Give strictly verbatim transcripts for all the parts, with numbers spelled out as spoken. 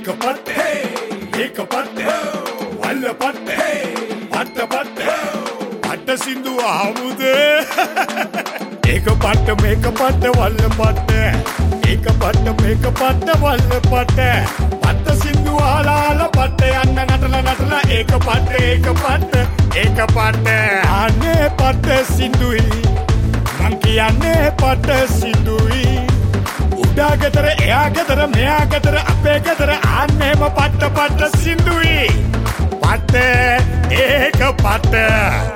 ඒක පට්ට ඒක පට්ට වල්ල පට්ට පට්ට පට්ට පට්ට සින්දු ආමුදේ ඒක පට්ට මේක පට්ට වල්ල පට්ට ඒක පට්ට මේක පට්ට වල්ල පට්ට පට්ට සින්දු ආලාල පට්ට යන්න නටලා නටලා ඒක පට්ට ඒක පට්ට ඒක පට්ට අනේ පට්ට සින්දුයි මං කියන්නේ පට්ට සින්දුයි උඩා ගෙදර එයා ගෙදර මෙයා ගෙදර අපේ ගෙදර ආන්නේම පට්ට පට්ට සින්දුයි පට්ට ඒක පට්ට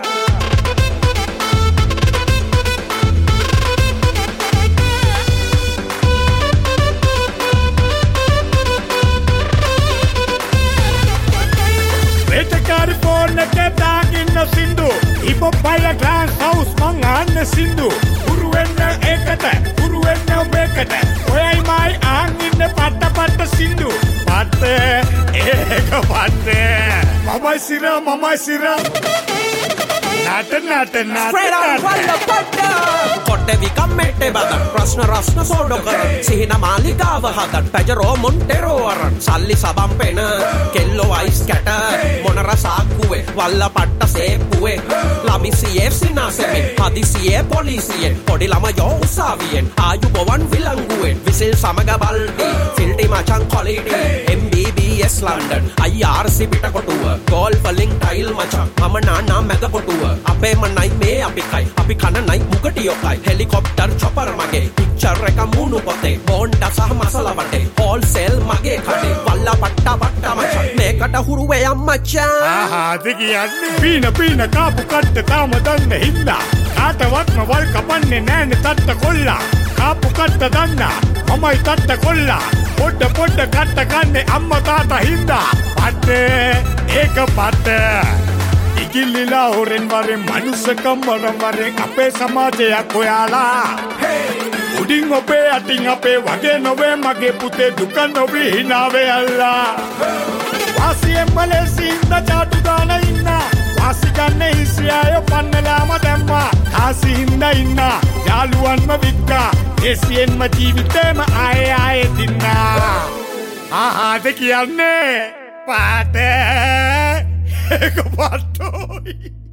California ke daginna sindu ipo pala glass house man anne sindu guru wenna ekata guru wenna bekata oyai mai aanginne patta patta sindu patte eka patte mamai sira mamai sira nata nata nata කොට්ටෙවි කම්මෙට්ටේ බදන් ප්‍රශ්න රස්න සෝඩෝ කරන් සිහින මාලිකාව හදන් Pajero Montero අරන් සල්ලි සබම් පෙන කෙල්ලෝ ice කැට මොනර සාක්කුවේ වල්ල පට්ට සේප්පුවේ ළමිසියේ සිනාසෙමින් හදිසියේ පොලිසියෙන් පොඩි ළමයෝ උසාවියෙන් ආයු බොවන් විලංගුවෙන් විසිල් සමග බල්ටි ෆිල්ටි මචන් quality M B B S London I R C Pitakotuwa ගෝල් වලින් ටයිල් මචන් මම නානා මැද කොටුව අපේම නයි මේ අපි කයි අපි කන නයි මුගටියොකයි හෙලිකොප්ටර් චොපර් මගේ පික්චර් එක මූණු පොතේ බෝන්ඩ සහ මසල වටේ හෝල්සේල් මගේ කඩේ වල්ලා පට්ටා පට්ටා මචන් මේකට හුරු වේ අම්මචන් ආහා දෙකියන්නේ පීන පීන කාපු කට්ට තාම දන්නේ හින්දා කාටවත්ම වල් කපන්නේ නෑනේ තත්ත කොල්ලා කාපු කට්ට දන්නා මමයි තත්ත කොල්ලා පොඩ පොඩ කට්ට කන්නේ අම්මා තාත්තා හින්දා පට්ට ඒක පට්ට ඉගිල්ලිලා හොරෙන් වරෙන් මනුස්සකම් වරන් වරෙන් අපේ සමාජයක් හොයාලා උඩින් ඔබේ අටින් අපේ වගේ නොවේ මගේ පුතේ දුක නොවී හිනාවේ අල්ලා වාසියෙන් මලේසින්ද චාටු දාන ඉන්න වාසි ගන්න ඉස්රායෝ පන්නලාම දැම්මා කාසි හින්දා ඉන්න යාළුවන්ම වික්කා එසියෙන්ම ජීවිතේම ආයේ ආයේ දින්නා ආහාද කියන්නේ පාට ඒක පාටෝයි